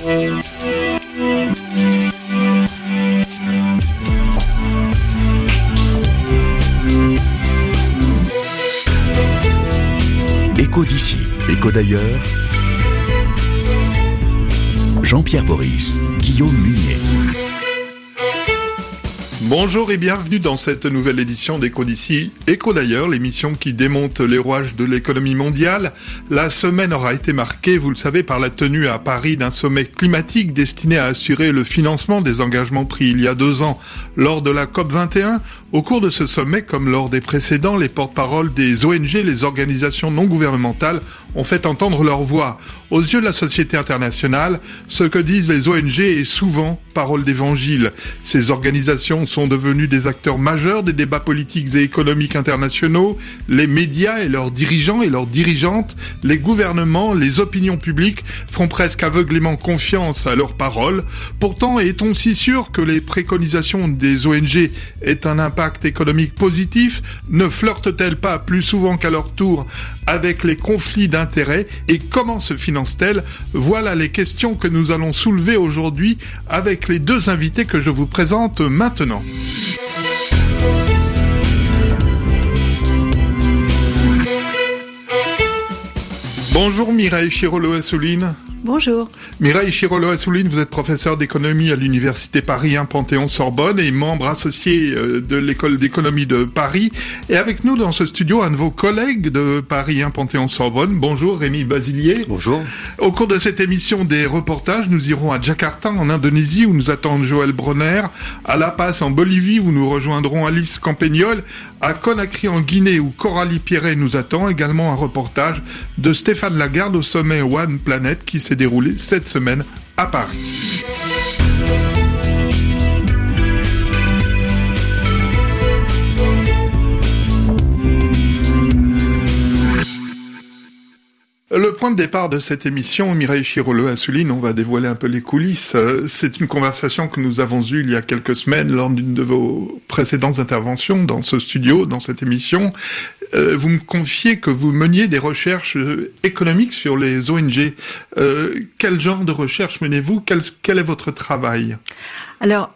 Écho d'ici, écho d'ailleurs. Jean-Pierre Boris, Guillaume Munier. Bonjour et bienvenue dans cette nouvelle édition d'Écho d'ici, Écho d'ailleurs, l'émission qui démonte les rouages de l'économie mondiale. La semaine aura été marquée, vous le savez, par la tenue à Paris d'un sommet climatique destiné à assurer le financement des engagements pris il y a 2 ans lors de la COP21. Au cours de ce sommet, comme lors des précédents, les porte-paroles des ONG, les organisations non gouvernementales, ont fait entendre leur voix. Aux yeux de la société internationale, ce que disent les ONG est souvent parole d'évangile. Ces organisations sont devenues des acteurs majeurs des débats politiques et économiques internationaux. Les médias et leurs dirigeants et leurs dirigeantes, les gouvernements, les opinions publiques font presque aveuglément confiance à leurs paroles. Pourtant, est-on si sûr que les préconisations des ONG aient un impact économique positif? Ne flirtent-elles pas plus souvent qu'à leur tour avec les conflits d'intérêts et comment se financent-elles? Voilà les questions que nous allons soulever aujourd'hui avec les 2 invités que je vous présente maintenant. Bonjour Mireille Chirolo-Assouline. Bonjour. Mireille Chirolo-Assouline, vous êtes professeur d'économie à l'Université Paris 1 Panthéon-Sorbonne et membre associé de l'École d'économie de Paris. Et avec nous dans ce studio, un de vos collègues de Paris 1 Panthéon-Sorbonne. Bonjour Rémi Basilier. Bonjour. Au cours de cette émission des reportages, nous irons à Jakarta en Indonésie où nous attendent Joël Bronner, à La Paz en Bolivie où nous rejoindrons Alice Campagnol, à Conakry en Guinée où Coralie Pierret nous attend, également un reportage de Stéphane Lagarde au sommet One Planet qui s'est déroulé cette semaine à Paris. Le point de départ de cette émission, Mireille Chirolo-Assouline, on va dévoiler un peu les coulisses. C'est une conversation que nous avons eue il y a quelques semaines lors d'une de vos précédentes interventions dans ce studio, dans cette émission. Vous me confiez que vous meniez des recherches économiques sur les ONG. Quel genre de recherche menez-vous? Quel est votre travail? Alors,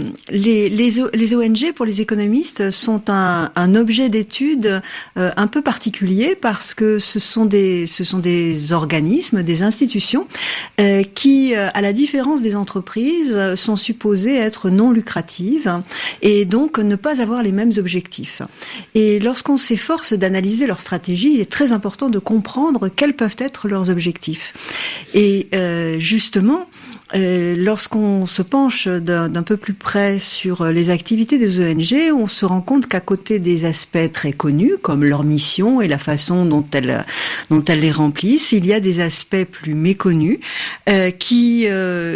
les ONG, pour les économistes, sont un objet d'étude un peu particulier parce que ce sont des organismes, des institutions qui, à la différence des entreprises, sont supposées être non lucratives et donc ne pas avoir les mêmes objectifs. Et lorsqu'on s'efforce d'analyser leur stratégie, il est très important de comprendre quels peuvent être leurs objectifs. Et justement, lorsqu'on se penche d'un peu plus près sur les activités des ONG, on se rend compte qu'à côté des aspects très connus, comme leur mission et la façon dont elles les remplissent, il y a des aspects plus méconnus qui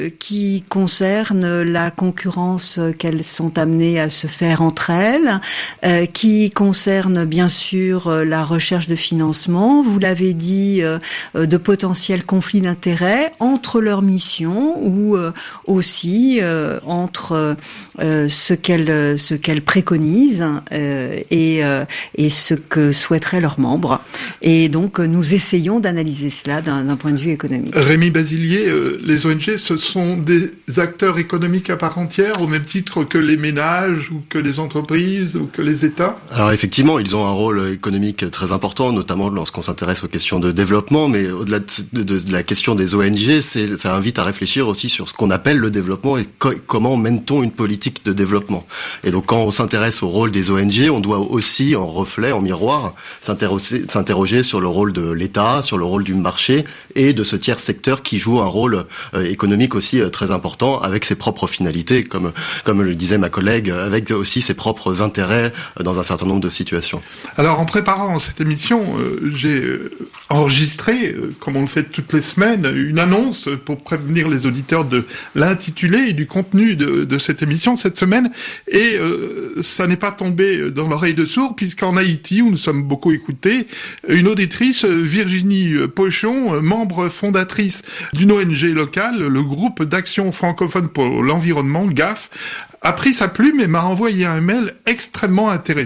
concernent la concurrence qu'elles sont amenées à se faire entre elles, qui concernent bien sûr la recherche de financement, vous l'avez dit, de potentiels conflits d'intérêts entre leurs missions ou aussi entre ce qu'elles préconisent et ce que souhaiteraient leurs membres. Et donc nous essayons d'analyser cela d'un point de vue économique. Rémi Basilier, les ONG, ce sont des acteurs économiques à part entière, au même titre que les ménages ou que les entreprises ou que les États? Alors effectivement, ils ont un rôle économique très important, notamment lorsqu'on s'intéresse aux questions de développement, mais au-delà de la question des ONG, ça invite à réfléchir aussi sur ce qu'on appelle le développement et comment mène-t-on une politique de développement. Et donc quand on s'intéresse au rôle des ONG, on doit aussi, en reflet, en miroir, s'interroger sur le rôle de l'État, sur le rôle du marché et de ce tiers secteur qui joue un rôle économique aussi très important avec ses propres finalités, comme le disait ma collègue, avec aussi ses propres intérêts dans un certain nombre de situations. Alors en préparant cette émission, j'ai enregistré, comme on le fait toutes les semaines, une annonce pour prévenir les auditeurs de l'intitulé et du contenu de cette émission cette semaine, et ça n'est pas tombé dans l'oreille de sourd, puisqu'en Haïti, où nous sommes beaucoup écoutés, une auditrice, Virginie Pochon, membre fondatrice d'une ONG locale, le groupe d'action francophone pour l'environnement, GAF, a pris sa plume et m'a envoyé un mail extrêmement intéressant.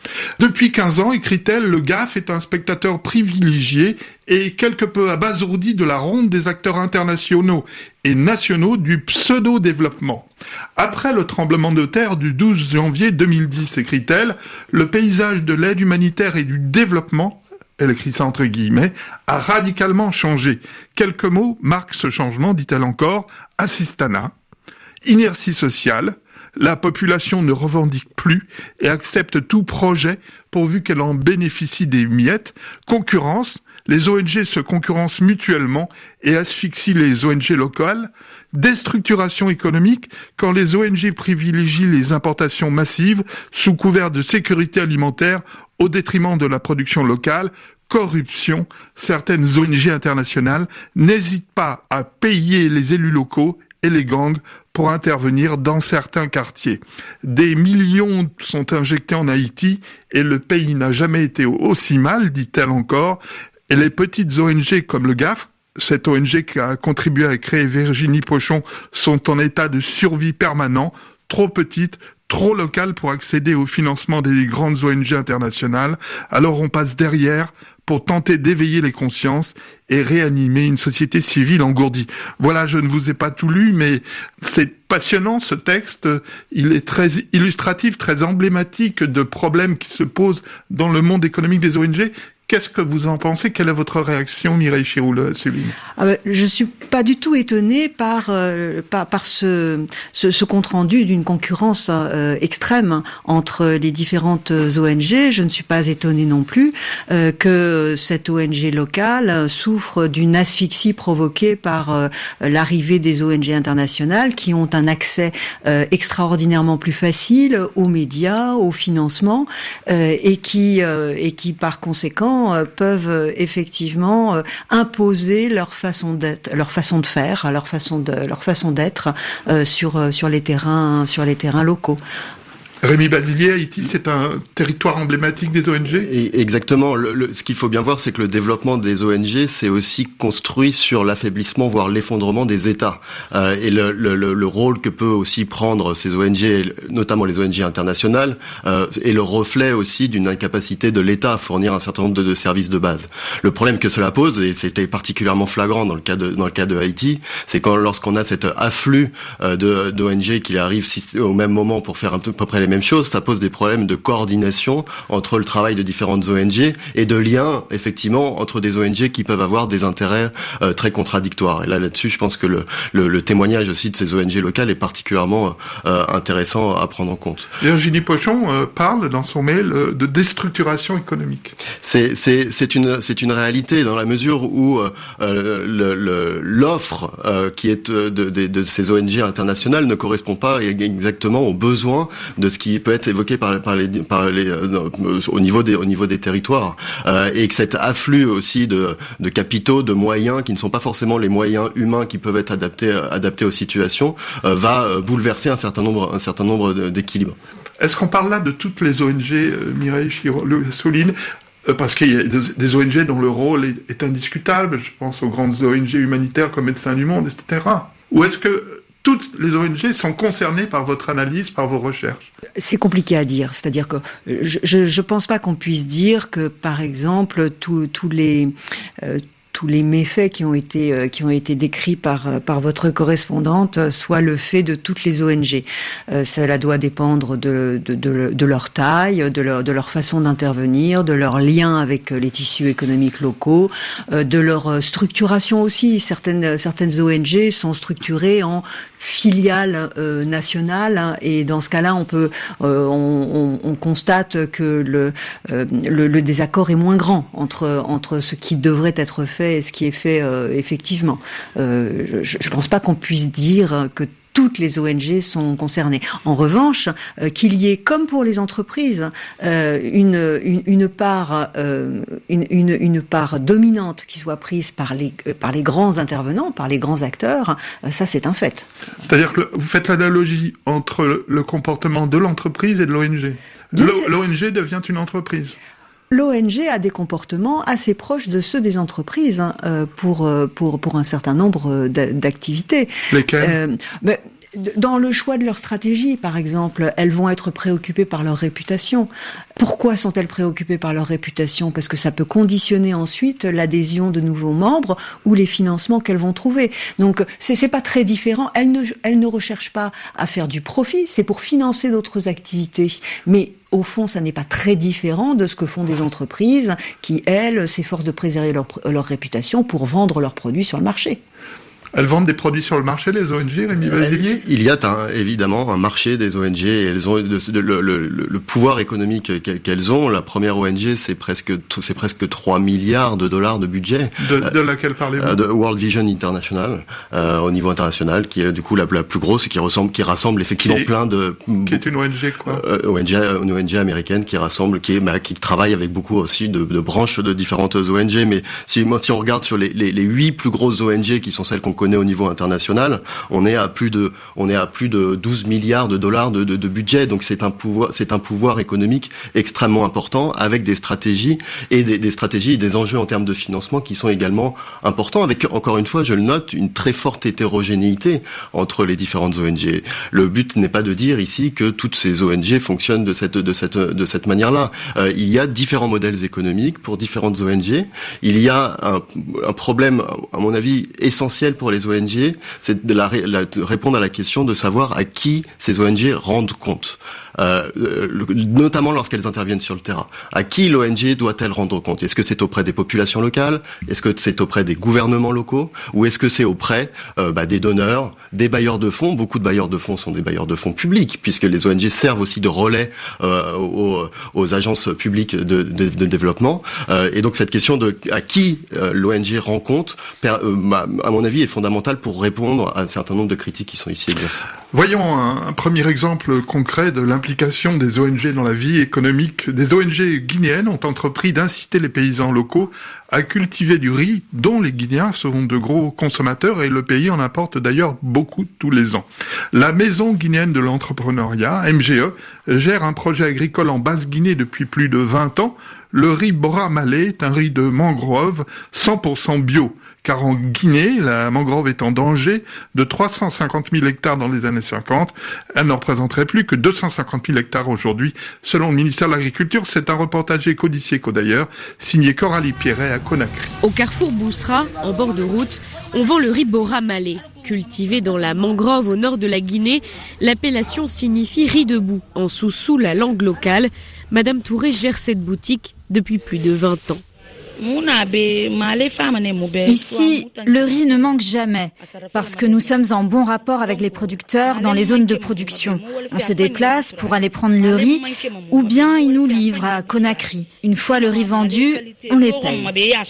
Depuis 15 ans, écrit-elle, le GAF est un spectateur privilégié et quelque peu abasourdi de la ronde des acteurs internationaux et nationaux du pseudo-développement. Après le tremblement de terre du 12 janvier 2010, écrit-elle, le paysage de l'aide humanitaire et du développement, elle écrit ça entre guillemets, a radicalement changé. Quelques mots marquent ce changement, dit-elle encore, assistanat, inertie sociale, la population ne revendique plus et accepte tout projet pourvu qu'elle en bénéficie des miettes, concurrence, les ONG se concurrencent mutuellement et asphyxient les ONG locales, déstructuration économique quand les ONG privilégient les importations massives sous couvert de sécurité alimentaire au détriment de la production locale, corruption, certaines ONG internationales n'hésitent pas à payer les élus locaux et les gangs pour intervenir dans certains quartiers. Des millions sont injectés en Haïti et le pays n'a jamais été aussi mal, dit-elle encore. Et les petites ONG comme le GAF, cette ONG qui a contribué à créer Virginie Pochon, sont en état de survie permanent, trop petites, trop locales pour accéder au financement des grandes ONG internationales. Alors on passe derrière pour tenter d'éveiller les consciences et réanimer une société civile engourdie. Voilà, je ne vous ai pas tout lu, mais c'est passionnant ce texte. Il est très illustratif, très emblématique de problèmes qui se posent dans le monde économique des ONG. Qu'est-ce que vous en pensez? Quelle est votre réaction, Mireille Chiroul-Souligne? Je suis pas du tout étonnée par ce compte-rendu d'une concurrence extrême entre les différentes ONG. Je ne suis pas étonnée non plus que cette ONG locale souffre d'une asphyxie provoquée par l'arrivée des ONG internationales qui ont un accès extraordinairement plus facile aux médias, au financement et qui par conséquent peuvent effectivement imposer leur façon d'être, leur façon de faire, leur façon d'être sur les terrains locaux. Rémi Basilier, Haïti, c'est un territoire emblématique des ONG? Exactement. Ce qu'il faut bien voir, c'est que le développement des ONG, c'est aussi construit sur l'affaiblissement, voire l'effondrement des États. Et le rôle que peut aussi prendre ces ONG, notamment les ONG internationales, est le reflet aussi d'une incapacité de l'État à fournir un certain nombre de services de base. Le problème que cela pose, et c'était particulièrement flagrant dans le cas de Haïti, c'est lorsqu'on a cet afflux d'ONG qui arrivent au même moment pour faire à peu près les mêmes choses, ça pose des problèmes de coordination entre le travail de différentes ONG et de lien, effectivement, entre des ONG qui peuvent avoir des intérêts très contradictoires. Et là-dessus, je pense que le témoignage aussi de ces ONG locales est particulièrement intéressant à prendre en compte. Virginie Pochon parle dans son mail de déstructuration économique. C'est une réalité dans la mesure où l'offre qui est de ces ONG internationales ne correspond pas exactement aux besoins de ce qui peut être évoqué au niveau des territoires, et que cet afflux aussi de capitaux, de moyens qui ne sont pas forcément les moyens humains qui peuvent être adaptés aux situations, va bouleverser un certain nombre d'équilibres. Est-ce qu'on parle là de toutes les ONG, Mireille Chiroul-Souligne, parce qu'il y a des ONG dont le rôle est indiscutable, je pense aux grandes ONG humanitaires comme Médecins du Monde, etc. Ou est-ce que toutes les ONG sont concernées par votre analyse, par vos recherches? C'est compliqué à dire. C'est-à-dire que je pense pas qu'on puisse dire que, par exemple, tous les méfaits qui ont été décrits par votre correspondante soient le fait de toutes les ONG. Cela doit dépendre de leur taille, de leur façon d'intervenir, de leur lien avec les tissus économiques locaux, de leur structuration aussi. Certaines ONG sont structurées en filiales nationales, et dans ce cas-là, on constate que le désaccord est moins grand entre ce qui devrait être fait et ce qui est fait effectivement. Je pense pas qu'on puisse dire que toutes les ONG sont concernées. En revanche, qu'il y ait, comme pour les entreprises, une part dominante qui soit prise par les grands intervenants, par les grands acteurs, ça c'est un fait. C'est-à-dire que vous faites l'analogie entre le comportement de l'entreprise et de l'ONG. L'ONG devient une entreprise. L'ONG a des comportements assez proches de ceux des entreprises pour un certain nombre d'activités. Lesquelles? Dans le choix de leur stratégie, par exemple, elles vont être préoccupées par leur réputation. Pourquoi sont-elles préoccupées par leur réputation ? Parce que ça peut conditionner ensuite l'adhésion de nouveaux membres ou les financements qu'elles vont trouver. Donc, c'est pas très différent. Elles ne recherchent pas à faire du profit, c'est pour financer d'autres activités. Mais au fond, ça n'est pas très différent de ce que font des entreprises qui, elles, s'efforcent de préserver leur réputation pour vendre leurs produits sur le marché. Elles vendent des produits sur le marché, les ONG, Rémi Basilier ? Il y a évidemment un marché des ONG et elles ont le pouvoir économique qu'elles ont. La première ONG, c'est presque 3 milliards de dollars de budget. De laquelle parlez-vous ? De World Vision International, au niveau international, qui est du coup la plus grosse et qui rassemble effectivement plein de... Qui est une ONG, quoi ? Une ONG américaine qui travaille avec beaucoup aussi de branches de différentes ONG. Mais si on regarde sur les 8 plus grosses ONG qui sont celles qu'on connaît au niveau international, on est à plus de 12 milliards de dollars de budget. Donc c'est un pouvoir économique extrêmement important avec des stratégies et des stratégies et des enjeux en termes de financement qui sont également importants, avec, encore une fois, je le note, une très forte hétérogénéité entre les différentes ONG. Le but n'est pas de dire ici que toutes ces ONG fonctionnent de cette manière-là. Il y a différents modèles économiques pour différentes ONG. Il y a un problème, à mon avis, essentiel pour les ONG, c'est de répondre à la question de savoir à qui ces ONG rendent compte. Notamment lorsqu'elles interviennent sur le terrain. À qui l'ONG doit-elle rendre compte ? Est-ce que c'est auprès des populations locales ? Est-ce que c'est auprès des gouvernements locaux ? Ou est-ce que c'est auprès des donneurs, des bailleurs de fonds ? Beaucoup de bailleurs de fonds sont des bailleurs de fonds publics, puisque les ONG servent aussi de relais aux agences publiques de développement. Et donc cette question de à qui l'ONG rend compte, à mon avis, est fondamentale pour répondre à un certain nombre de critiques qui sont ici exercées. Voyons un premier exemple concret de l'implication des ONG dans la vie économique. Des ONG guinéennes ont entrepris d'inciter les paysans locaux à cultiver du riz, dont les Guinéens sont de gros consommateurs et le pays en importe d'ailleurs beaucoup tous les ans. La Maison guinéenne de l'entrepreneuriat, MGE, gère un projet agricole en Basse-Guinée depuis plus de 20 ans. Le riz Bora Malé est un riz de mangrove 100% bio. Car en Guinée, la mangrove est en danger de 350 000 hectares dans les années 50. Elle n'en représenterait plus que 250 000 hectares aujourd'hui, selon le ministère de l'Agriculture. C'est un reportage Éco d'ici, Éco d'ailleurs, signé Coralie Pierret à Conakry. Au carrefour Boussra, en bord de route, on vend le riz Bora Malé. Cultivé dans la mangrove au nord de la Guinée, l'appellation signifie riz debout, en sous la langue locale. Madame Touré gère cette boutique depuis plus de 20 ans. Ici, le riz ne manque jamais parce que nous sommes en bon rapport avec les producteurs dans les zones de production. On se déplace pour aller prendre le riz ou bien ils nous livrent à Conakry. Une fois le riz vendu, on les paye.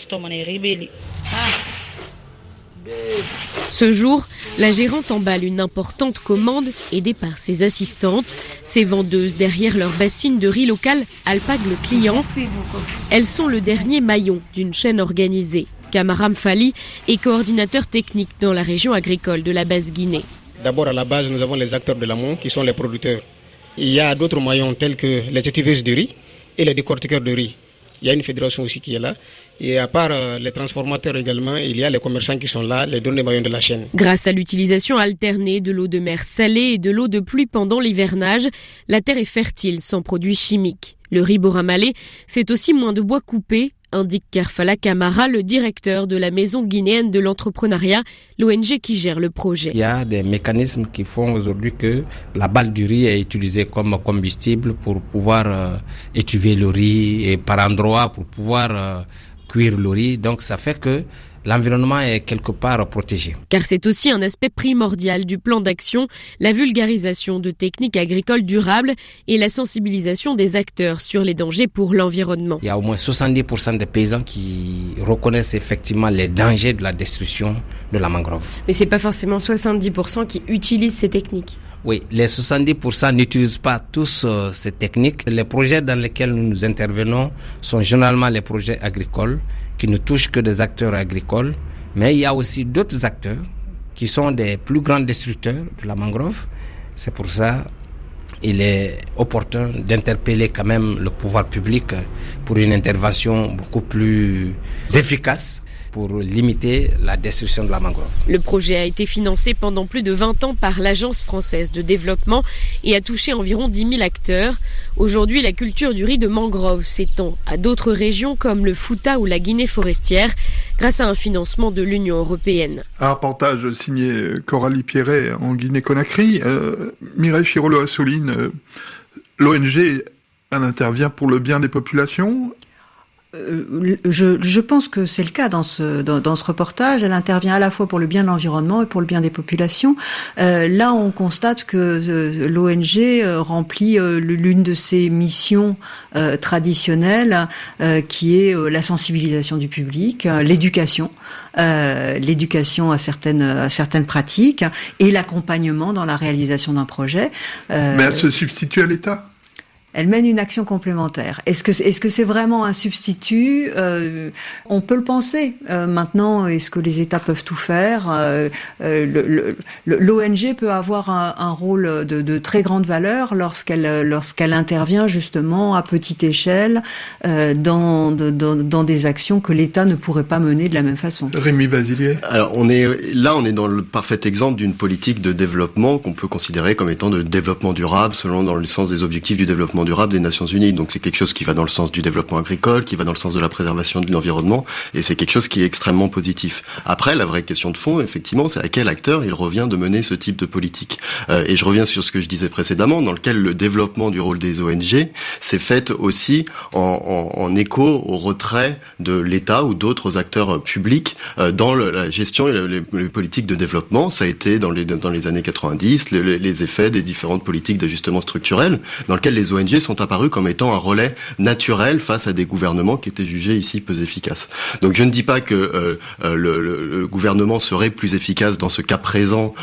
Ce jour, la gérante emballe une importante commande aidée par ses assistantes. Ces vendeuses derrière leur bassine de riz local alpaguent le client. Elles sont le dernier maillon d'une chaîne organisée. Kamaram Fali est coordinateur technique dans la région agricole de la Basse-Guinée. D'abord, à la base, nous avons les acteurs de l'amont qui sont les producteurs. Il y a d'autres maillons tels que les cultiveuses de riz et les décortiqueurs de riz. Il y a une fédération aussi qui est là. Et à part les transformateurs également, il y a les commerçants qui sont là, les derniers maillons de la chaîne. Grâce à l'utilisation alternée de l'eau de mer salée et de l'eau de pluie pendant l'hivernage, la terre est fertile sans produits chimiques. Le riz Bora Malé, c'est aussi moins de bois coupé, indique Kerfala Camara, le directeur de la Maison guinéenne de l'entrepreneuriat, l'ONG qui gère le projet. Il y a des mécanismes qui font aujourd'hui que la balle du riz est utilisée comme combustible pour pouvoir étuver le riz et par endroits pour pouvoir cuire le riz. Donc ça fait que l'environnement est quelque part protégé. Car c'est aussi un aspect primordial du plan d'action, la vulgarisation de techniques agricoles durables et la sensibilisation des acteurs sur les dangers pour l'environnement. Il y a au moins 70% des paysans qui reconnaissent effectivement les dangers de la destruction de la mangrove. Mais c'est pas forcément 70% qui utilisent ces techniques. Oui, les 70% n'utilisent pas tous ces techniques. Les projets dans lesquels nous intervenons sont généralement les projets agricoles qui ne touchent que des acteurs agricoles. Mais il y a aussi d'autres acteurs qui sont des plus grands destructeurs de la mangrove. C'est pour ça qu'il est opportun d'interpeller quand même le pouvoir public pour une intervention beaucoup plus efficace pour limiter la destruction de la mangrove. Le projet a été financé pendant plus de 20 ans par l'Agence française de développement et a touché environ 10 000 acteurs. Aujourd'hui, la culture du riz de mangrove s'étend à d'autres régions comme le Fouta ou la Guinée forestière grâce à un financement de l'Union européenne. Un reportage signé Coralie Pierret en Guinée-Conakry. Mireille Chirolo-Assouline, l'ONG, elle intervient pour le bien des populations. Je pense que c'est le cas dans ce reportage. Elle intervient à la fois pour le bien de l'environnement et pour le bien des populations. Là, on constate que l'ONG remplit l'une de ses missions traditionnelles, qui est la sensibilisation du public, l'éducation à certaines pratiques et l'accompagnement dans la réalisation d'un projet. Mais elle se substitue à l'État ? Elle mène une action complémentaire. Est-ce que c'est vraiment un substitut ? On peut le penser. Maintenant, est-ce que les États peuvent tout faire ? L'ONG peut avoir un rôle de très grande valeur lorsqu'elle intervient justement à petite échelle dans des actions que l'État ne pourrait pas mener de la même façon. Rémi Basilier. Alors on est dans le parfait exemple d'une politique de développement qu'on peut considérer comme étant de développement durable, dans le sens des objectifs du développement durable des Nations Unies. Donc c'est quelque chose qui va dans le sens du développement agricole, qui va dans le sens de la préservation de l'environnement, et c'est quelque chose qui est extrêmement positif. Après, la vraie question de fond, effectivement, c'est à quel acteur il revient de mener ce type de politique. Et je reviens sur ce que je disais précédemment, dans lequel le développement du rôle des ONG s'est fait aussi en écho au retrait de l'État ou d'autres acteurs publics dans la gestion et les politiques de développement. Ça a été dans les années 90, les effets des différentes politiques d'ajustement structurel, dans lesquelles les ONG sont apparus comme étant un relais naturel face à des gouvernements qui étaient jugés ici peu efficaces. Donc je ne dis pas que le gouvernement serait plus efficace dans ce cas présent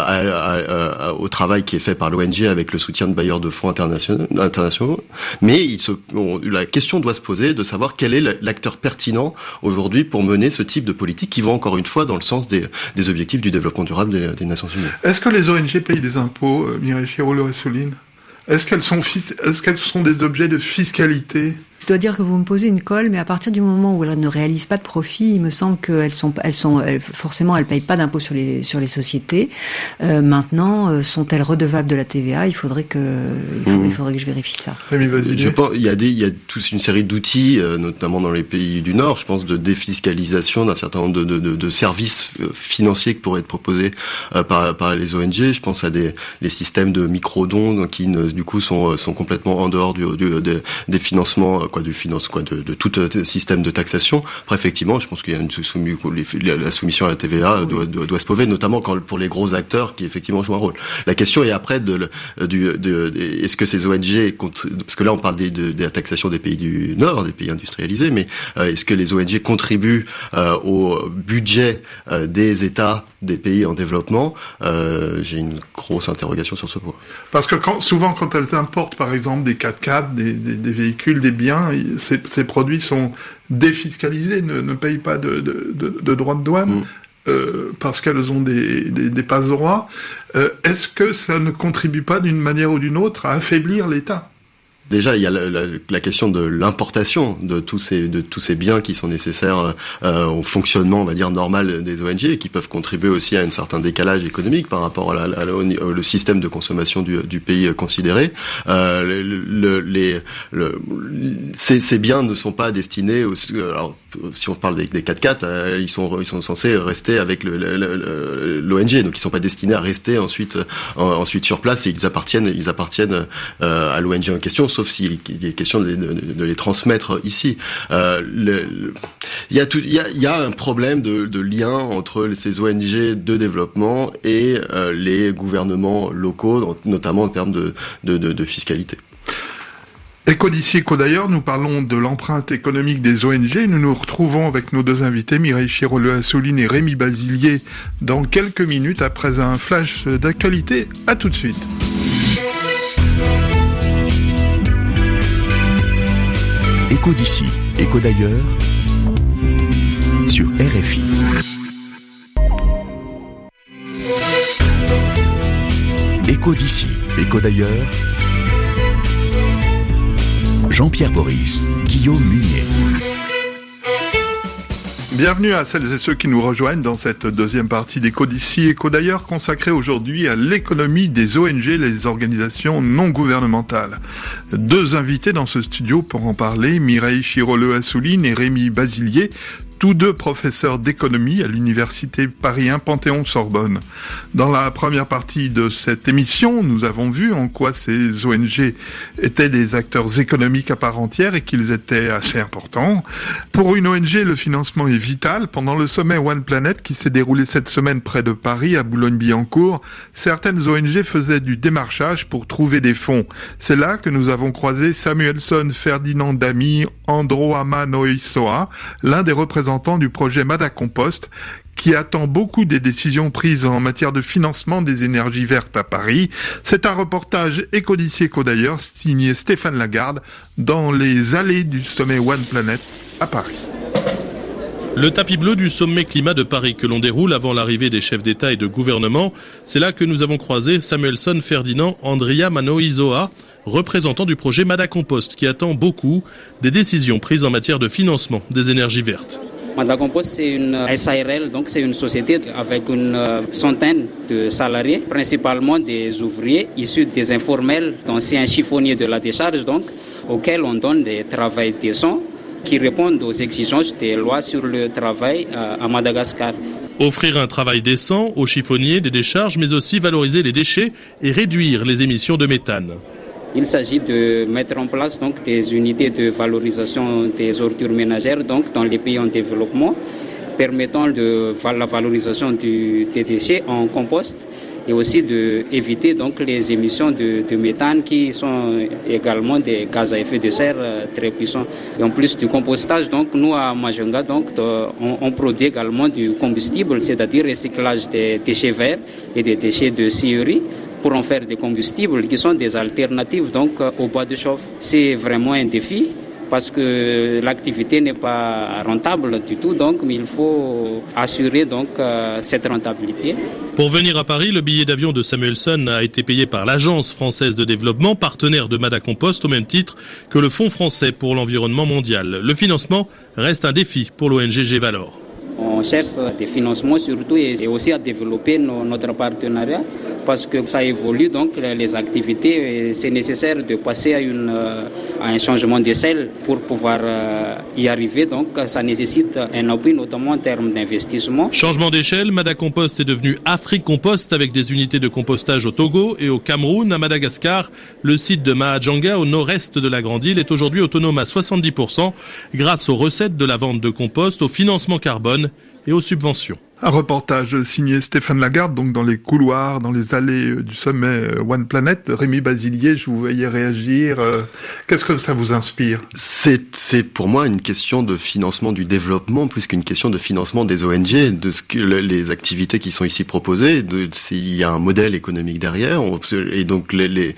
au travail qui est fait par l'ONG avec le soutien de bailleurs de fonds internationaux, mais la question doit se poser de savoir quel est l'acteur pertinent aujourd'hui pour mener ce type de politique qui va encore une fois dans le sens des objectifs du développement durable des Nations Unies. Est-ce que les ONG payent des impôts, Mireille Chirolo-Assouline ? Est-ce qu'elles sont des objets de fiscalité ? Je dois dire que vous me posez une colle, mais à partir du moment où elles ne réalisent pas de profit, il me semble forcément, elles payent pas d'impôts sur les sociétés. Maintenant, sont-elles redevables de la TVA ? Il faudrait que je vérifie ça. Rémi, vas-y. Je pense, il y a toute une série d'outils, notamment dans les pays du Nord, je pense, de défiscalisation d'un certain nombre de services financiers qui pourraient être proposés par les ONG. Je pense à les systèmes de micro-dons qui, du coup, sont complètement en dehors des financements, de tout système de taxation. Après, effectivement, je pense qu'il y a la soumission à la TVA doit se poser, notamment pour les gros acteurs qui effectivement jouent un rôle. La question est après est-ce que ces ONG, parce que là on parle de la taxation des pays du Nord, des pays industrialisés, mais est-ce que les ONG contribuent au budget des États des pays en développement? J'ai une grosse interrogation sur ce point. Parce que souvent quand elles importent par exemple des 4x4, des véhicules, des biens, ces produits sont défiscalisés, ne payent pas de droits de douane. Parce qu'elles ont des passe-droits. Est-ce que ça ne contribue pas d'une manière ou d'une autre à affaiblir l'État ? Déjà, il y a la question de l'importation de tous ces biens qui sont nécessaires au fonctionnement, on va dire, normal des ONG et qui peuvent contribuer aussi à un certain décalage économique par rapport au système de consommation du pays considéré. Ces biens ne sont pas destinés alors, si on parle des 4x4, ils sont censés rester avec l'ONG, donc ils sont pas destinés à rester ensuite sur place et ils appartiennent à l'ONG en question, sauf s'il est question de les transmettre ici. Il y a un problème de lien entre ces ONG de développement et les gouvernements locaux, notamment en termes de fiscalité. Éco d'ici, éco d'ailleurs, nous parlons de l'empreinte économique des ONG. Nous nous retrouvons avec nos deux invités, Mireille Chirolo-Assouline et Rémi Basilier, dans quelques minutes après un flash d'actualité. À tout de suite. Éco d'ici, éco d'ailleurs, sur RFI. Éco d'ici, éco d'ailleurs, Jean-Pierre Boris, Guillaume Munier. Bienvenue à celles et ceux qui nous rejoignent dans cette deuxième partie d'Éco d'ici, Éco d'ailleurs, consacrée aujourd'hui à l'économie des ONG, les organisations non gouvernementales. Deux invités dans ce studio pour en parler, Mireille Chiroleux-Assouline et Rémi Basilier, tous deux professeurs d'économie à l'université Paris 1 Panthéon-Sorbonne. Dans la première partie de cette émission, nous avons vu en quoi ces ONG étaient des acteurs économiques à part entière et qu'ils étaient assez importants. Pour une ONG, le financement est vital. Pendant le sommet One Planet qui s'est déroulé cette semaine près de Paris, à Boulogne-Billancourt, certaines ONG faisaient du démarchage pour trouver des fonds. C'est là que nous avons croisé Samuelson Ferdinand Damy Androama Noisoa, l'un des représentants du projet Madacompost, qui attend beaucoup des décisions prises en matière de financement des énergies vertes à Paris. C'est un reportage Éco d'ici, Éco d'ailleurs, signé Stéphane Lagarde, dans les allées du sommet One Planet à Paris. Le tapis bleu du sommet climat de Paris que l'on déroule avant l'arrivée des chefs d'État et de gouvernement, c'est là que nous avons croisé Samuelson Ferdinand Andriama Noisoa, représentant du projet Madacompost, qui attend beaucoup des décisions prises en matière de financement des énergies vertes. Madacompost, c'est une SARL, donc c'est une société avec une centaine de salariés, principalement des ouvriers issus des informels, d'anciens chiffonniers de la décharge, donc, auxquels on donne des travaux décents qui répondent aux exigences des lois sur le travail à Madagascar. Offrir un travail décent aux chiffonniers des décharges, mais aussi valoriser les déchets et réduire les émissions de méthane. Il s'agit de mettre en place donc des unités de valorisation des ordures ménagères donc dans les pays en développement, permettant la valorisation des déchets en compost et aussi d'éviter donc les émissions de méthane qui sont également des gaz à effet de serre très puissants. Et en plus du compostage, donc nous à Majunga donc on produit également du combustible, c'est-à-dire recyclage des déchets verts et des déchets de scierie, pour en faire des combustibles qui sont des alternatives donc au bois de chauffe. C'est vraiment un défi parce que l'activité n'est pas rentable du tout, donc mais il faut assurer donc cette rentabilité. Pour venir à Paris, le billet d'avion de Samuelson a été payé par l'Agence française de développement, partenaire de Madacompost au même titre que le Fonds français pour l'environnement mondial. Le financement reste un défi pour l'ONG Gévalor. On cherche des financements surtout et aussi à développer notre partenariat parce que ça évolue donc les activités et c'est nécessaire de passer à un changement d'échelle pour pouvoir y arriver. Donc ça nécessite un appui notamment en termes d'investissement. Changement d'échelle, Madacompost est devenu Africompost avec des unités de compostage au Togo et au Cameroun. À Madagascar, le site de Mahajanga au nord-est de la Grande Île est aujourd'hui autonome à 70% grâce aux recettes de la vente de compost, au financement carbone et aux subventions. Un reportage signé Stéphane Lagarde, donc dans les couloirs, dans les allées du sommet One Planet. Rémi Basilier, je vous voyais réagir. Qu'est-ce que ça vous inspire ? C'est pour moi une question de financement du développement plus qu'une question de financement des ONG, de ce que les activités qui sont ici proposées. Il y a un modèle économique derrière, et donc le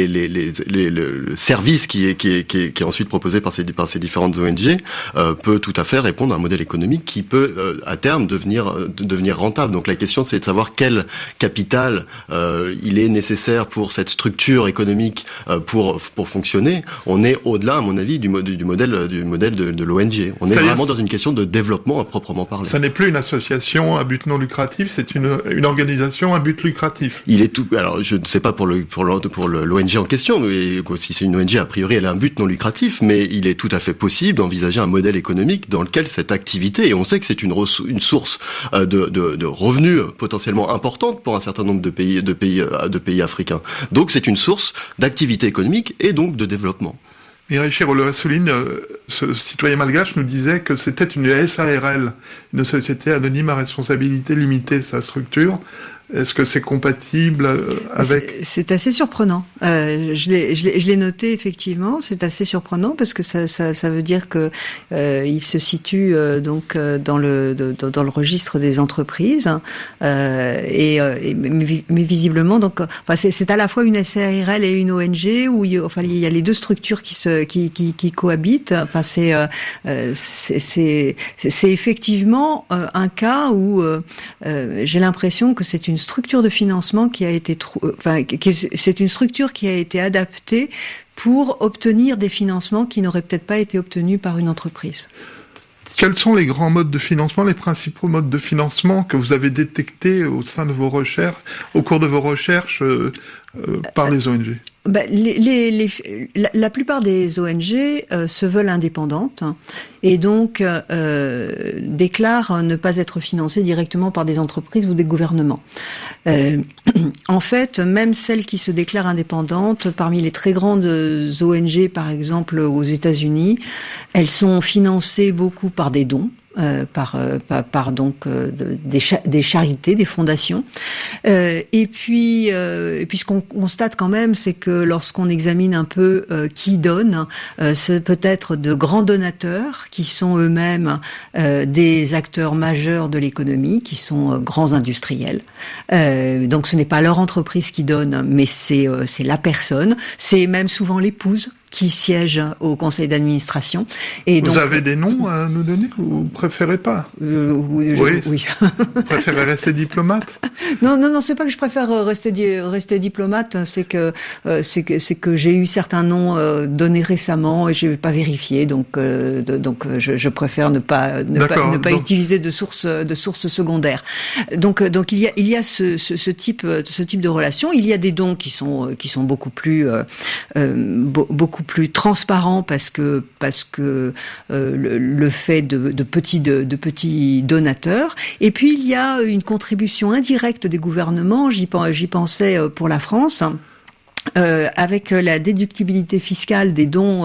service qui est ensuite proposé par ces différentes ONG peut tout à fait répondre à un modèle économique qui peut à terme devenir rentable. Donc la question c'est de savoir quel capital il est nécessaire pour cette structure économique pour fonctionner. On est au-delà à mon avis du modèle de l'ONG. On est vraiment dans une question de développement à proprement parler. Ça n'est plus une association à but non lucratif, c'est une organisation à but lucratif. Il est tout. Alors je ne sais pas pour l'ONG en question, mais si c'est une ONG a priori elle a un but non lucratif, mais il est tout à fait possible d'envisager un modèle économique dans lequel cette activité, et on sait que c'est une source de revenus potentiellement importantes pour un certain nombre de pays africains. Donc c'est une source d'activité économique et donc de développement. Mireille Chiroleux-Assouline, ce citoyen malgache nous disait que c'était une SARL, une société anonyme à responsabilité limitée, sa structure. Est-ce que c'est compatible avec... C'est assez surprenant. Je l'ai noté effectivement. C'est assez surprenant parce que ça veut dire que il se situe donc dans le registre des entreprises mais visiblement donc c'est à la fois une SARL et une ONG où il y a les deux structures qui cohabitent. Enfin c'est effectivement un cas où j'ai l'impression que c'est une structure de financement qui a été c'est une structure qui a été adaptée pour obtenir des financements qui n'auraient peut-être pas été obtenus par une entreprise. Quels sont les grands modes de financement, les principaux modes de financement que vous avez détectés au sein de vos recherches, au cours de vos recherches par les ONG? La plupart des ONG se veulent indépendantes et donc déclarent ne pas être financées directement par des entreprises ou des gouvernements. En fait, même celles qui se déclarent indépendantes, parmi les très grandes ONG, par exemple aux États-Unis, elles sont financées beaucoup par des dons. Par donc des charités, des fondations. Et puis ce qu'on constate quand même, c'est que lorsqu'on examine un peu qui donne, ce peut être de grands donateurs qui sont eux-mêmes des acteurs majeurs de l'économie, qui sont grands industriels. Donc ce n'est pas leur entreprise qui donne, mais c'est la personne. C'est même souvent l'épouse qui siège au conseil d'administration. Et vous avez des noms à nous donner ou vous préférez pas? Oui. Vous préférez rester diplomate? Non, c'est pas que je préfère rester diplomate, c'est que j'ai eu certains noms donnés récemment et je vais pas vérifier, donc je préfère ne pas utiliser de sources secondaires. Donc il y a ce type de relation. Il y a des dons qui sont beaucoup plus transparents parce que le fait de petits donateurs. Et puis il y a une contribution indirecte des gouvernements. J'y pensais pour la France. Avec la déductibilité fiscale des dons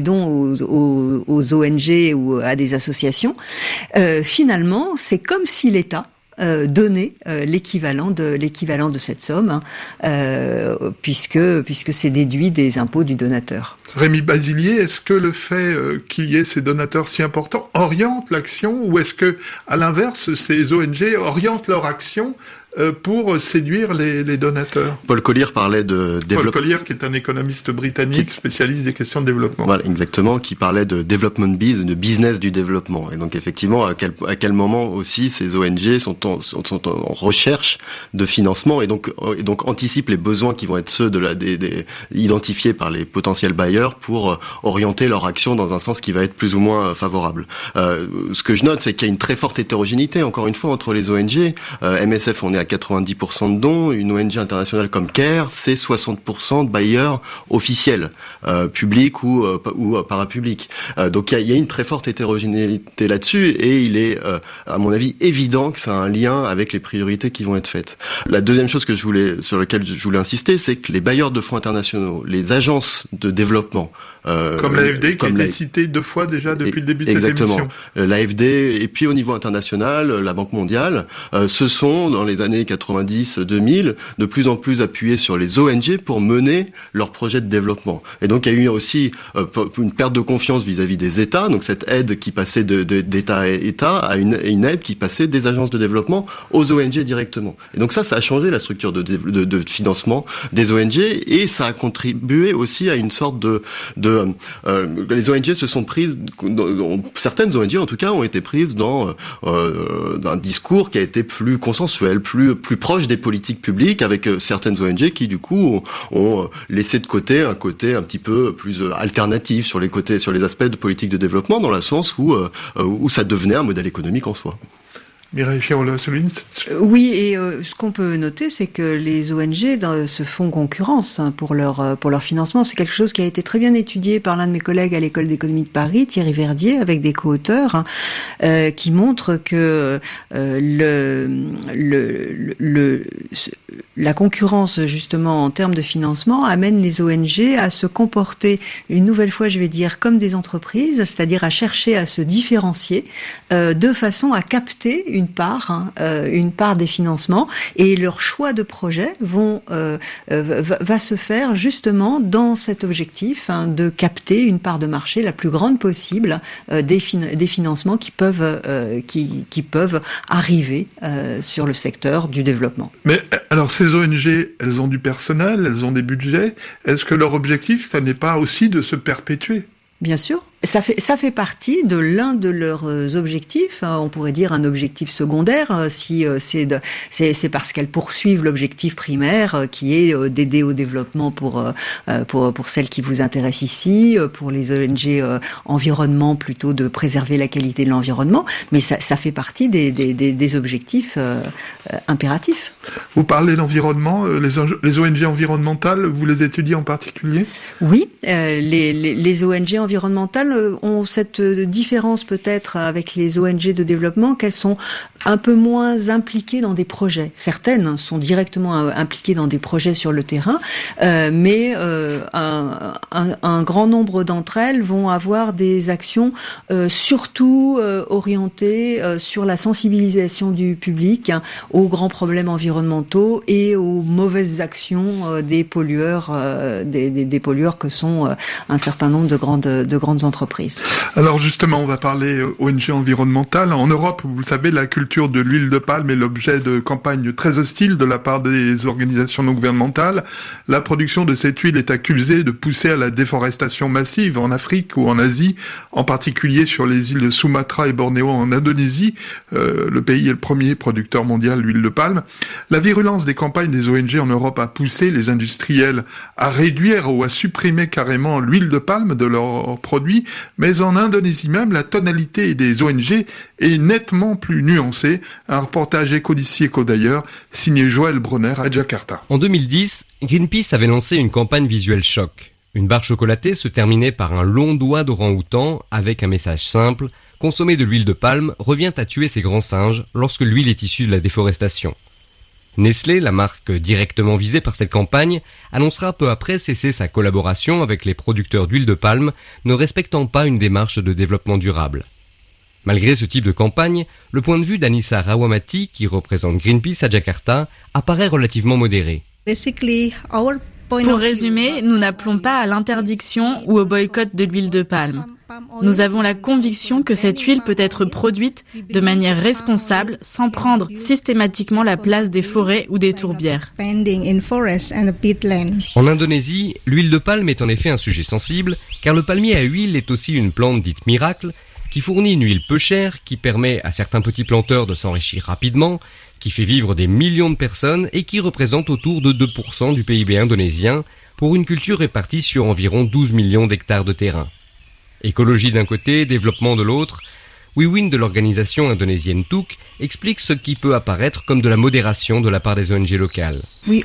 aux ONG ou à des associations, finalement, c'est comme si l'État donner l'équivalent de cette somme, puisque c'est déduit des impôts du donateur. Rémi Basilier, est-ce que le fait qu'il y ait ces donateurs si importants oriente l'action, ou est-ce que, à l'inverse, ces ONG orientent leur action pour séduire les donateurs? Paul Collier parlait de Paul Collier, qui est un économiste britannique spécialiste des questions de développement. Voilà, exactement, qui parlait de development biz, de business du développement. Et donc effectivement, à quel moment aussi ces ONG sont en recherche de financement et donc anticipent les besoins qui vont être ceux identifiés par les potentiels bailleurs pour orienter leur action dans un sens qui va être plus ou moins favorable. Ce que je note, c'est qu'il y a une très forte hétérogénéité, encore une fois, entre les ONG. MSF, on est à 90% de dons. Une ONG internationale comme CARE, c'est 60% de bailleurs officiels, publics ou parapublics. Donc il y a une très forte hétérogénéité là-dessus et il est, à mon avis, évident que ça a un lien avec les priorités qui vont être faites. La deuxième chose sur laquelle je voulais insister, c'est que les bailleurs de fonds internationaux, les agences de développement, comme l'AFD qui a été citée 2 fois déjà depuis le début de cette émission. L'AFD et puis au niveau international, la Banque mondiale, se sont dans les années 90-2000 de plus en plus appuyés sur les ONG pour mener leurs projets de développement. Et donc il y a eu aussi une perte de confiance vis-à-vis des États, donc cette aide qui passait d'État à État à une aide qui passait des agences de développement aux ONG directement. Et donc ça a changé la structure de financement des ONG et ça a contribué aussi à une sorte les ONG se sont prises, certaines ONG en tout cas ont été prises dans un discours qui a été plus consensuel, plus proche des politiques publiques, avec certaines ONG qui du coup ont laissé de côté un côté un petit peu plus alternatif sur les aspects de politique de développement, dans le sens où ça devenait un modèle économique en soi. Mireille Fion-Soline. Oui, et ce qu'on peut noter, c'est que les ONG se font concurrence pour leur financement. C'est quelque chose qui a été très bien étudié par l'un de mes collègues à l'École d'économie de Paris, Thierry Verdier, avec des co-auteurs, qui montrent que la concurrence, justement, en termes de financement, amène les ONG à se comporter, une nouvelle fois, je vais dire, comme des entreprises, c'est-à-dire à chercher à se différencier, de façon à capter une part des financements, et leur choix de projet va se faire justement dans cet objectif de capter une part de marché la plus grande possible des financements qui peuvent arriver sur le secteur du développement. Mais alors ces ONG, elles ont du personnel, elles ont des budgets. Est-ce que leur objectif, ça n'est pas aussi de se perpétuer ? Bien sûr, Ça fait partie de l'un de leurs objectifs. On pourrait dire un objectif secondaire, si c'est parce qu'elles poursuivent l'objectif primaire, qui est d'aider au développement pour celles qui vous intéressent ici, pour les ONG environnement, plutôt de préserver la qualité de l'environnement. Mais ça fait partie des objectifs impératifs. Vous parlez d'environnement, les ONG environnementales, vous les étudiez en particulier ? Oui, les ONG environnementales ont cette différence peut-être avec les ONG de développement, qu'elles sont un peu moins impliquées dans des projets. Certaines sont directement impliquées dans des projets sur le terrain, mais un grand nombre d'entre elles vont avoir des actions surtout orientées sur la sensibilisation du public aux grands problèmes environnementaux et aux mauvaises actions des pollueurs, des pollueurs que sont un certain nombre de grandes entreprises. Alors justement, on va parler ONG environnementales. En Europe, vous le savez, la culture de l'huile de palme est l'objet de campagnes très hostiles de la part des organisations non gouvernementales. La production de cette huile est accusée de pousser à la déforestation massive en Afrique ou en Asie, en particulier sur les îles de Sumatra et Bornéo en Indonésie. Le pays est le premier producteur mondial d'huile de palme. La virulence des campagnes des ONG en Europe a poussé les industriels à réduire ou à supprimer carrément l'huile de palme de leurs produits, mais en Indonésie même, la tonalité des ONG est nettement plus nuancée. Un reportage Éco d'ici, Éco d'ailleurs, signé Joël Bronner à Jakarta. En 2010, Greenpeace avait lancé une campagne visuelle choc. Une barre chocolatée se terminait par un long doigt d'orang-outan avec un message simple: consommer de l'huile de palme revient à tuer ces grands singes lorsque l'huile est issue de la déforestation. Nestlé, la marque directement visée par cette campagne, annoncera peu après cesser sa collaboration avec les producteurs d'huile de palme ne respectant pas une démarche de développement durable. Malgré ce type de campagne, le point de vue d'Anissa Rawamati, qui représente Greenpeace à Jakarta, apparaît relativement modéré. Pour résumer, nous n'appelons pas à l'interdiction ou au boycott de l'huile de palme. Nous avons la conviction que cette huile peut être produite de manière responsable sans prendre systématiquement la place des forêts ou des tourbières. En Indonésie, l'huile de palme est en effet un sujet sensible, car le palmier à huile est aussi une plante dite miracle, qui fournit une huile peu chère, qui permet à certains petits planteurs de s'enrichir rapidement, qui fait vivre des millions de personnes et qui représente autour de 2% du PIB indonésien, pour une culture répartie sur environ 12 millions d'hectares de terrain. Écologie d'un côté, développement de l'autre, Wiwin de l'organisation indonésienne TUK explique ce qui peut apparaître comme de la modération de la part des ONG locales.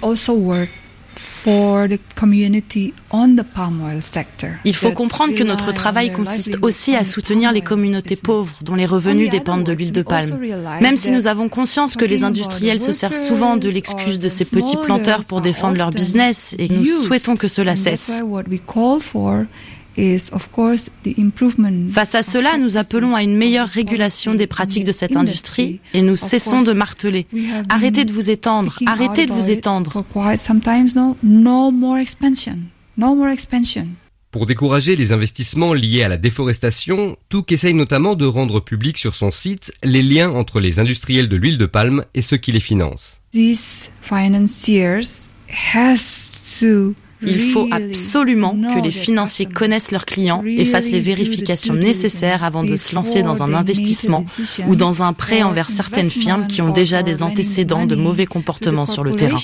Il faut comprendre que notre travail consiste aussi à soutenir les communautés pauvres dont les revenus dépendent de l'huile de palme. Même si nous avons conscience que les industriels se servent souvent de l'excuse de ces petits planteurs pour défendre leur business et nous souhaitons que cela cesse. Face à cela, nous appelons à une meilleure régulation des pratiques de cette industrie et nous cessons de marteler. Arrêtez de vous étendre, arrêtez de vous étendre. Pour décourager les investissements liés à la déforestation, TUK essaye notamment de rendre public sur son site les liens entre les industriels de l'huile de palme et ceux qui les financent. Il faut absolument que les financiers connaissent leurs clients et fassent les vérifications nécessaires avant de se lancer dans un investissement ou dans un prêt envers certaines firmes qui ont déjà des antécédents de mauvais comportements sur le terrain.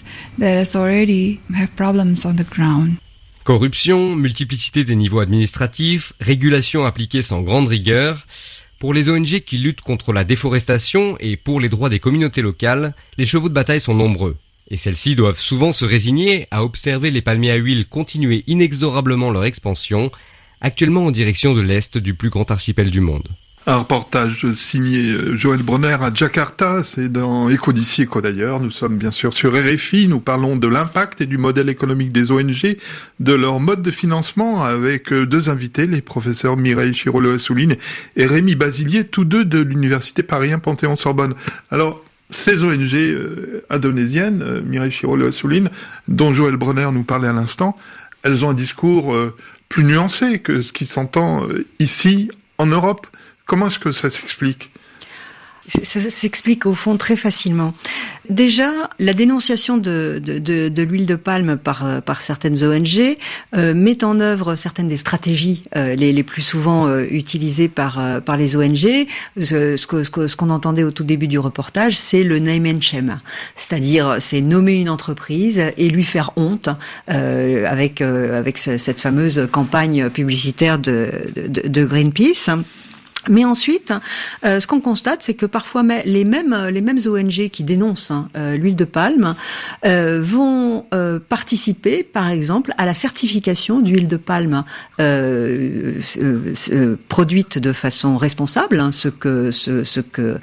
Corruption, multiplicité des niveaux administratifs, régulation appliquée sans grande rigueur. Pour les ONG qui luttent contre la déforestation et pour les droits des communautés locales, les chevaux de bataille sont nombreux. Et celles-ci doivent souvent se résigner à observer les palmiers à huile continuer inexorablement leur expansion, actuellement en direction de l'est du plus grand archipel du monde. Un reportage signé Joël Bronner à Jakarta, c'est dans Éco d'ici, Éco d'ailleurs. Nous sommes bien sûr sur RFI, nous parlons de l'impact et du modèle économique des ONG, de leur mode de financement, avec deux invités, les professeurs Mireille Chirolo-Assouline et Rémi Basilier, tous deux de l'université Paris 1 Panthéon-Sorbonne. Alors, ces ONG indonésiennes, Mireille Chirolo-Assouline, dont Joël Bronner nous parlait à l'instant, elles ont un discours plus nuancé que ce qui s'entend ici en Europe. Comment est-ce que ça s'explique ? Ça s'explique au fond très facilement. Déjà, la dénonciation de l'huile de palme par certaines ONG met en œuvre certaines des stratégies les plus souvent utilisées par les ONG. Ce qu'on entendait au tout début du reportage, c'est le name and shame, c'est-à-dire c'est nommer une entreprise et lui faire honte avec cette fameuse campagne publicitaire de Greenpeace. Mais ensuite, ce qu'on constate, c'est que parfois les mêmes ONG qui dénoncent l'huile de palme vont participer, par exemple, à la certification d'huile de palme produite de façon responsable, ce que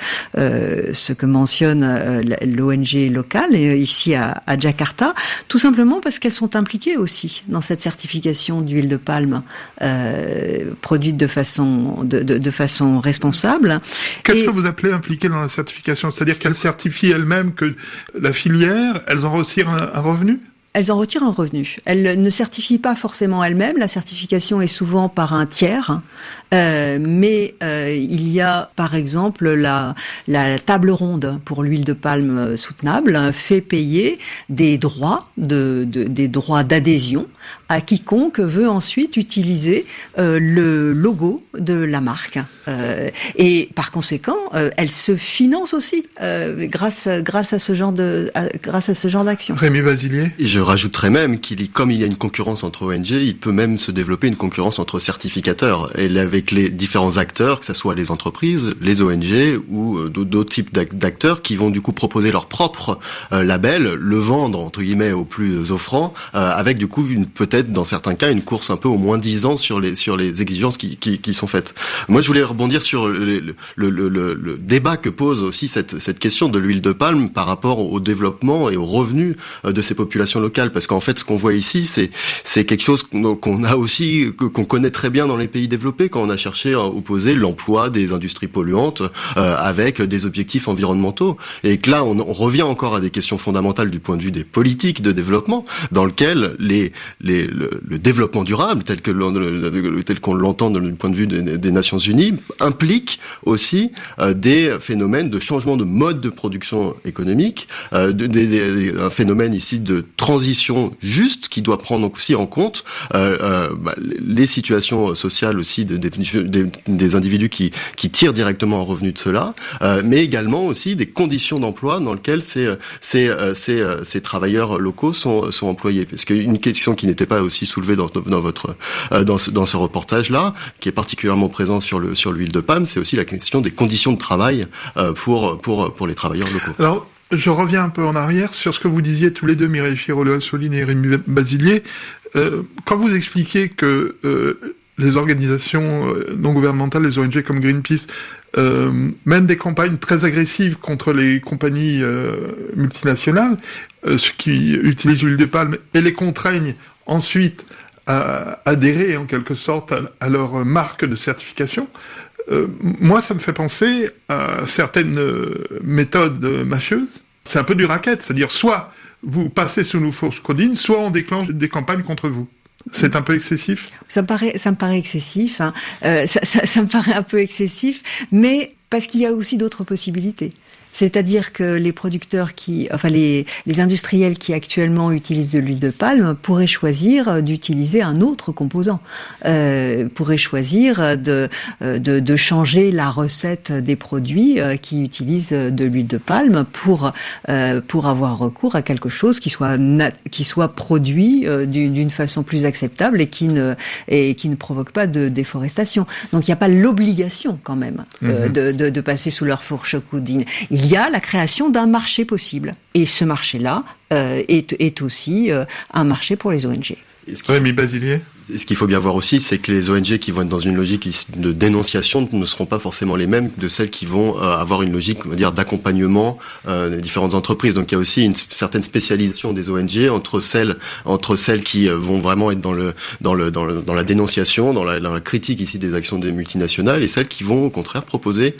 mentionne l'ONG locale ici à Jakarta, tout simplement parce qu'elles sont impliquées aussi dans cette certification d'huile de palme produite de façon responsable. Qu'est-ce que vous appelez impliqué dans la certification ? C'est-à-dire qu'elles certifient elles-mêmes que la filière, elles en retirent un revenu ? Elles en retirent un revenu. Elles ne certifient pas forcément elles-mêmes. La certification est souvent par un tiers. Mais il y a, par exemple, la table ronde pour l'huile de palme soutenable fait payer des droits des droits d'adhésion à quiconque veut ensuite utiliser le logo de la marque. Et par conséquent, elle se finance aussi grâce à ce genre d'action. Rémi Basilier. Et je rajouterais même comme il y a une concurrence entre ONG, il peut même se développer une concurrence entre certificateurs et avec les différents acteurs, que ce soit les entreprises, les ONG ou d'autres types d'acteurs qui vont du coup proposer leur propre label, le vendre entre guillemets aux plus offrants, avec du coup peut-être dans certains cas une course un peu au moins 10 ans sur les exigences qui sont faites. Moi je voulais rebondir sur le débat que pose aussi cette question de l'huile de palme par rapport au développement et aux revenus de ces populations locales, parce qu'en fait ce qu'on voit ici c'est quelque chose qu'on a aussi, qu'on connaît très bien dans les pays développés, quand on a cherché à opposer l'emploi des industries polluantes avec des objectifs environnementaux, et que là on revient encore à des questions fondamentales du point de vue des politiques de développement, dans lequel le développement durable tel qu'on l'entend du point de vue des Nations Unies implique aussi des phénomènes de changement de mode de production économique, un phénomène ici de transition juste qui doit prendre aussi en compte les situations sociales aussi des individus qui tirent directement un revenu de cela, mais également aussi des conditions d'emploi dans lesquelles ces travailleurs locaux sont employés. Parce qu'une question qui n'était pas aussi soulevée dans ce reportage-là, qui est particulièrement présent sur l'huile de palme, c'est aussi la question des conditions de travail pour les travailleurs locaux. Alors, je reviens un peu en arrière sur ce que vous disiez tous les deux, Mireille Firolo-Assouline et Rémi Basilier. Quand vous expliquez que les organisations non gouvernementales, les ONG comme Greenpeace, mènent des campagnes très agressives contre les compagnies multinationales, ceux qui utilisent l'huile de palme, et les contraignent ensuite à adhérer en quelque sorte à leur marque de certification, moi ça me fait penser à certaines méthodes mafieuses. C'est un peu du racket, c'est-à-dire soit vous passez sous nos fourches codines, soit on déclenche des campagnes contre vous. C'est un peu excessif ? Ça me paraît excessif. Hein. Ça me paraît un peu excessif, mais parce qu'il y a aussi d'autres possibilités. C'est-à-dire que les producteurs les industriels qui actuellement utilisent de l'huile de palme pourraient choisir d'utiliser un autre composant, pourraient choisir de changer la recette des produits qui utilisent de l'huile de palme pour avoir recours à quelque chose qui soit produit d'une façon plus acceptable et qui ne provoque pas de déforestation. Donc il n'y a pas l'obligation quand même de passer sous leur fourche codine. Il y a la création d'un marché possible. Et ce marché-là est aussi un marché pour les ONG. Rémi Basilier. Ce qu'il faut bien voir aussi, c'est que les ONG qui vont être dans une logique de dénonciation ne seront pas forcément les mêmes de celles qui vont avoir une logique, on va dire, d'accompagnement des différentes entreprises. Donc il y a aussi une certaine spécialisation des ONG entre celles qui vont vraiment être dans la dénonciation, dans la critique ici des actions des multinationales, et celles qui vont au contraire proposer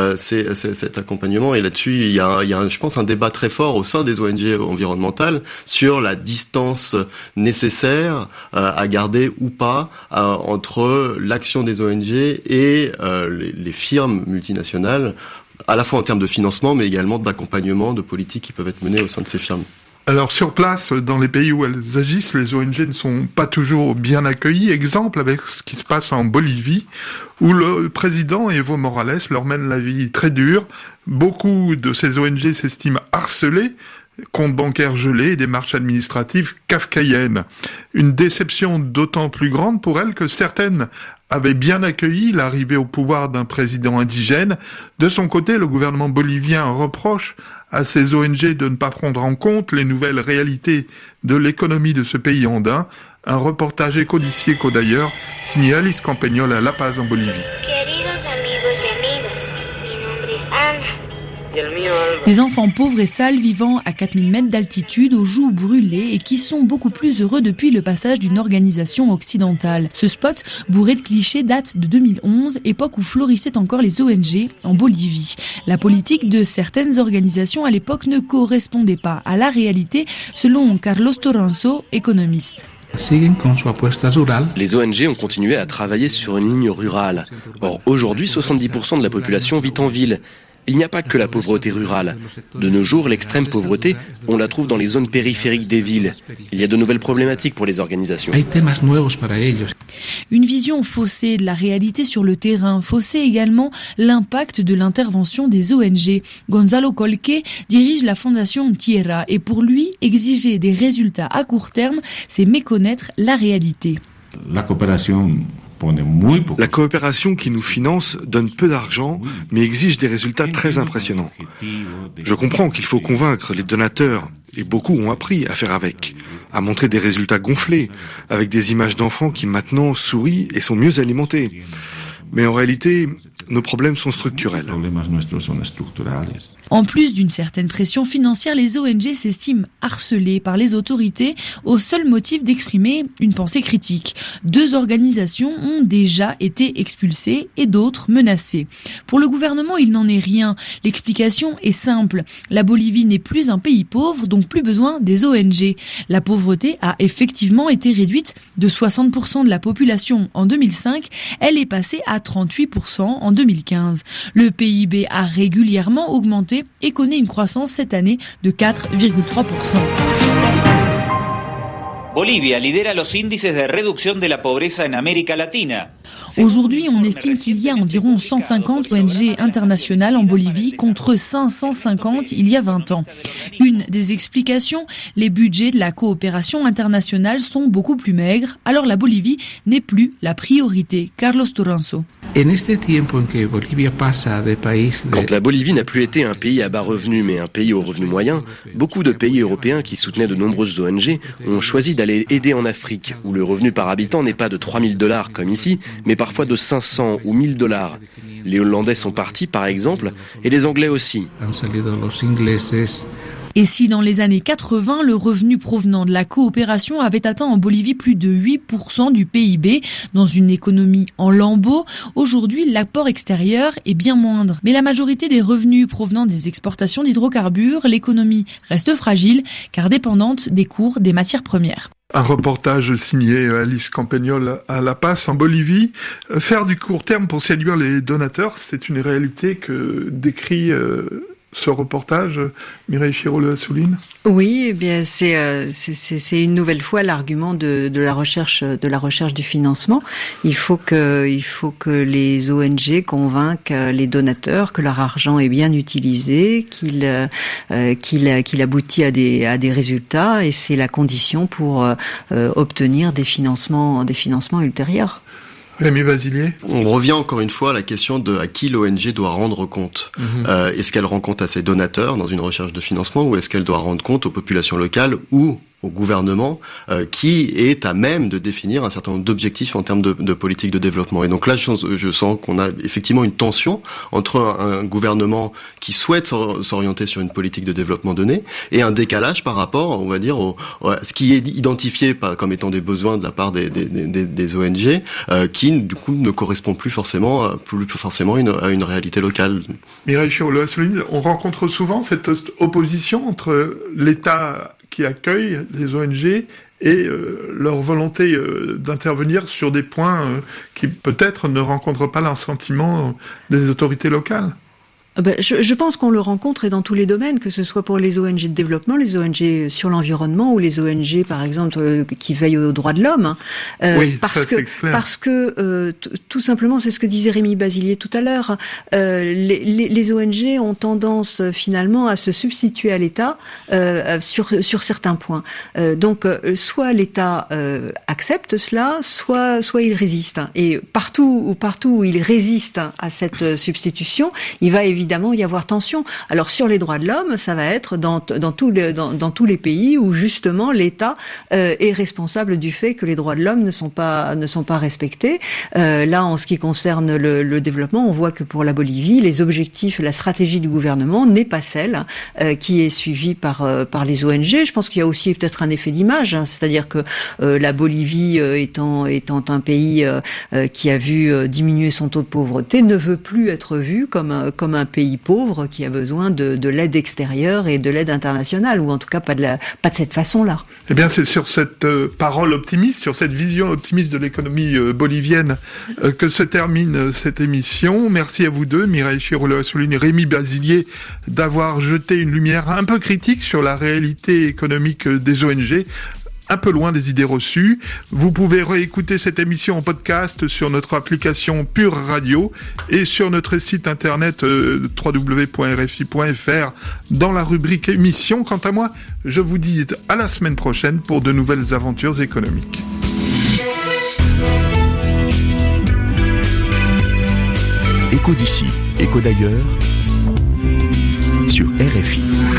cet accompagnement. Et là-dessus, il y a je pense, un débat très fort au sein des ONG environnementales sur la distance nécessaire à garder ou pas entre l'action des ONG et les firmes multinationales à la fois en termes de financement, mais également d'accompagnement, de politiques qui peuvent être menées au sein de ces firmes. Alors sur place, dans les pays où elles agissent, les ONG ne sont pas toujours bien accueillies. Exemple avec ce qui se passe en Bolivie, où le président Evo Morales leur mène la vie très dure. Beaucoup de ces ONG s'estiment harcelées, comptes bancaires gelés et démarches administratives kafkaïennes. Une déception d'autant plus grande pour elles que certaines avaient bien accueilli l'arrivée au pouvoir d'un président indigène. De son côté, le gouvernement bolivien reproche à ces ONG de ne pas prendre en compte les nouvelles réalités de l'économie de ce pays andin. Un reportage Éco d'ici, Éco d'ailleurs, signé Alice Campagnol à La Paz en Bolivie. Des enfants pauvres et sales vivant à 4000 mètres d'altitude, aux joues brûlées et qui sont beaucoup plus heureux depuis le passage d'une organisation occidentale. Ce spot, bourré de clichés, date de 2011, époque où florissaient encore les ONG en Bolivie. La politique de certaines organisations à l'époque ne correspondait pas à la réalité, selon Carlos Toranzo, économiste. Les ONG ont continué à travailler sur une ligne rurale. Or, aujourd'hui, 70% de la population vit en ville. Il n'y a pas que la pauvreté rurale. De nos jours, l'extrême pauvreté, on la trouve dans les zones périphériques des villes. Il y a de nouvelles problématiques pour les organisations. Une vision faussée de la réalité sur le terrain, faussée également l'impact de l'intervention des ONG. Gonzalo Colque dirige la fondation Tierra et pour lui, exiger des résultats à court terme, c'est méconnaître la réalité. La coopération qui nous finance donne peu d'argent, mais exige des résultats très impressionnants. Je comprends qu'il faut convaincre les donateurs, et beaucoup ont appris à faire avec, à montrer des résultats gonflés, avec des images d'enfants qui maintenant sourient et sont mieux alimentés. Mais en réalité, nos problèmes sont structurels. En plus d'une certaine pression financière, les ONG s'estiment harcelées par les autorités au seul motif d'exprimer une pensée critique. 2 organisations ont déjà été expulsées et d'autres menacées. Pour le gouvernement, il n'en est rien. L'explication est simple. La Bolivie n'est plus un pays pauvre, donc plus besoin des ONG. La pauvreté a effectivement été réduite de 60% de la population en 2005. Elle est passée à 38% en 2015. Le PIB a régulièrement augmenté et connaît une croissance cette année de 4,3%. Bolivia lidera los índices de reducción de la pobreza en América Latina. Aujourd'hui, on estime qu'il y a environ 150 ONG internationales en Bolivie contre 550 il y a 20 ans. Une des explications, les budgets de la coopération internationale sont beaucoup plus maigres, alors la Bolivie n'est plus la priorité. Carlos Toranzo. Quand la Bolivie n'a plus été un pays à bas revenus, mais un pays au revenu moyen, beaucoup de pays européens qui soutenaient de nombreuses ONG ont choisi d'aller aider en Afrique, où le revenu par habitant n'est pas de $3,000 comme ici, mais parfois de 500 ou $1,000. Les Hollandais sont partis, par exemple, et les Anglais aussi. Et si dans les années 80, le revenu provenant de la coopération avait atteint en Bolivie plus de 8% du PIB, dans une économie en lambeaux, aujourd'hui l'apport extérieur est bien moindre. Mais la majorité des revenus provenant des exportations d'hydrocarbures, l'économie reste fragile car dépendante des cours des matières premières. Un reportage signé Alice Campagnol à La Paz en Bolivie. Faire du court terme pour séduire les donateurs, c'est une réalité que décrit ce reportage, Mireille Chirault souligne. Oui, eh bien c'est une nouvelle fois l'argument de la recherche du financement. Il faut que les ONG convainquent les donateurs que leur argent est bien utilisé, qu'il aboutit à des résultats, et c'est la condition pour obtenir des financements ultérieurs. Rémi Basilier. On revient encore une fois à la question de à qui l'ONG doit rendre compte. Est-ce qu'elle rend compte à ses donateurs dans une recherche de financement, ou est-ce qu'elle doit rendre compte aux populations locales ou au gouvernement qui est à même de définir un certain nombre d'objectifs en termes de politique de développement. Et donc là, je sens qu'on a effectivement une tension entre un gouvernement qui souhaite s'orienter sur une politique de développement donnée et un décalage par rapport, on va dire, à ce qui est identifié comme étant des besoins de la part des ONG qui, du coup, ne correspond plus forcément à une réalité locale. Mireille Chirault souligne, on rencontre souvent cette opposition entre l'État qui accueillent les ONG et leur volonté d'intervenir sur des points qui peut-être ne rencontrent pas l'assentiment des autorités locales. Je pense qu'on le rencontre et dans tous les domaines, que ce soit pour les ONG de développement, les ONG sur l'environnement ou les ONG, par exemple, qui veillent aux droits de l'homme. Parce que tout simplement, c'est ce que disait Rémi Basilier tout à l'heure. Les ONG ont tendance finalement à se substituer à l'État sur certains points. Donc, soit l'État accepte cela, soit il résiste. Et partout où il résiste à cette substitution, il va évidemment y avoir tension. Alors sur les droits de l'homme, ça va être dans tous les pays où justement l'État est responsable du fait que les droits de l'homme ne sont pas respectés. Là, en ce qui concerne le développement, on voit que pour la Bolivie, les objectifs, la stratégie du gouvernement n'est pas celle qui est suivie par les ONG. Je pense qu'il y a aussi peut-être un effet d'image, c'est-à-dire que la Bolivie étant un pays qui a vu diminuer son taux de pauvreté, ne veut plus être vu comme un pays pauvre qui a besoin de l'aide extérieure et de l'aide internationale, ou en tout cas pas de cette façon-là. Eh bien, c'est sur cette parole optimiste, sur cette vision optimiste de l'économie bolivienne que se termine cette émission. Merci à vous deux, Mireille Chiroulo-Assouline et Rémi Basilier, d'avoir jeté une lumière un peu critique sur la réalité économique des ONG, un peu loin des idées reçues. Vous pouvez réécouter cette émission en podcast sur notre application Pure Radio et sur notre site internet www.rfi.fr dans la rubrique émissions. Quant à moi, je vous dis à la semaine prochaine pour de nouvelles aventures économiques. Écho d'ici, écho d'ailleurs sur RFI.